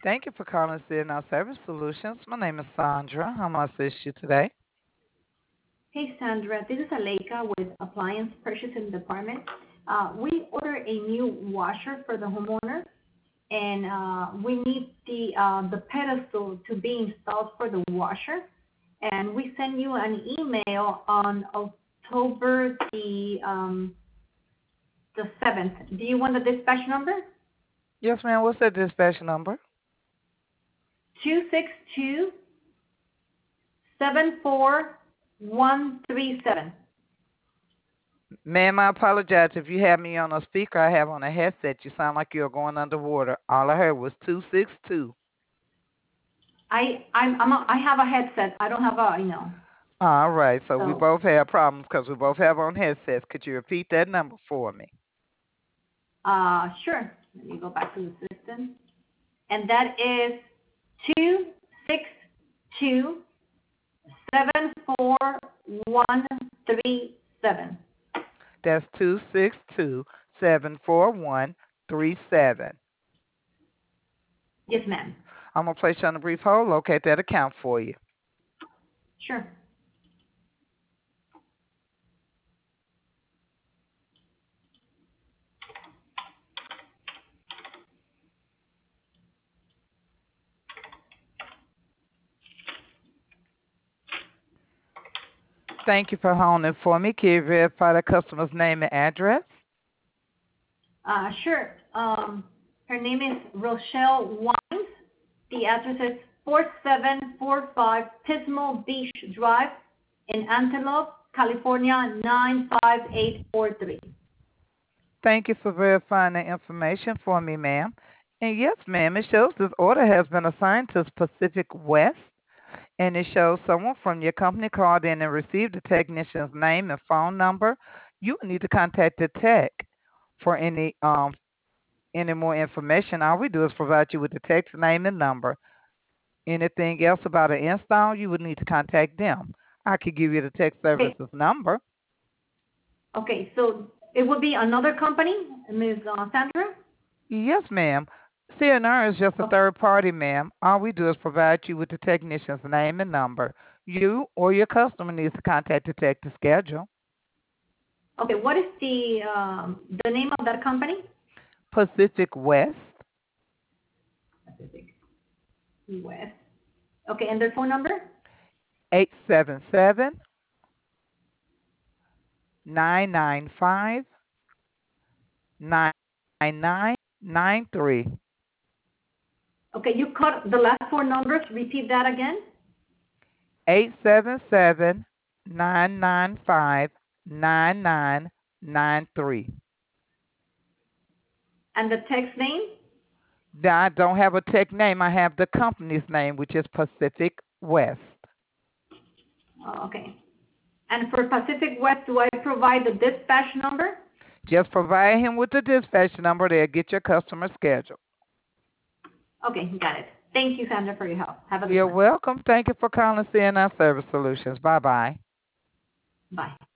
Thank you for calling CNR Service Solutions. My name is Sandra. How may I assist you today? Hey, Sandra. This is Aleika with Appliance Purchasing Department. We ordered a new washer for the homeowner, and we need the pedestal to be installed for the washer. And we sent you an email on October the 7th. Do you want the dispatch number? Yes, ma'am. What's that dispatch number? 262-74137. Ma'am, I apologize if you have me on a speaker. I have on a headset. You sound like you're going underwater. All I heard was 262. I have a headset. I don't have a. All right. So we So both have problems because we both have on headsets. Could you repeat that number for me? Sure. Let me go back to the system. And that is 262-74137. That's 262-74137. Yes, ma'am. I'm going to place you on a brief hold, locate that account for you. Sure. Thank you for holding for me. Can you verify the customer's name and address? Sure. Her name is Rochelle Wines. The address is 4745 Pismo Beach Drive in Antelope, California 95843. Thank you for verifying the information for me, ma'am. And yes, ma'am, it shows this order has been assigned to Pacific West, and it shows someone from your company called in and received the technician's name and phone number. You will need to contact the tech for any more information. All we do is provide you with the tech's name and number. Anything else about an install, you would need to contact them. I could give you the tech Okay. services number. Okay, so it would be another company, Ms. Sandra? Yes, ma'am. CNR is just a Okay. third party, ma'am. All we do is provide you with the technician's name and number. You or your customer needs to contact the tech to schedule. Okay, what is the name of that company? Pacific West, Pacific West. Okay, and their phone number? 877 995 9993. Okay, you cut the last four numbers. Repeat that again. 877 995 9993. And the text name? I don't have a tech name. I have the company's name, which is Pacific West. Okay. And for Pacific West, do I provide the dispatch number? Just provide him with the dispatch number. They'll get your customer schedule. Okay, got it. Thank you, Sandra, for your help. Have a good You're one. welcome. Thank you for calling CNI Service Solutions. Bye-bye. Bye.